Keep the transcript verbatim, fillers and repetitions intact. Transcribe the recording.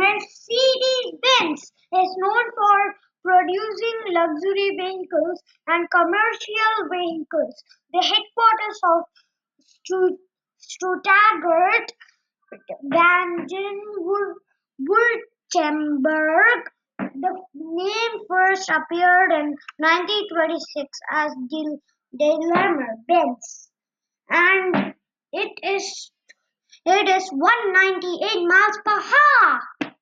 Mercedes-Benz is known for producing luxury vehicles and commercial vehicles. The headquarters of Stu- Stuttgart, Baden-Württemberg. The name first appeared in nineteen twenty-six as Dil- Daimler Benz, and it is it is one hundred ninety-eight miles per hour.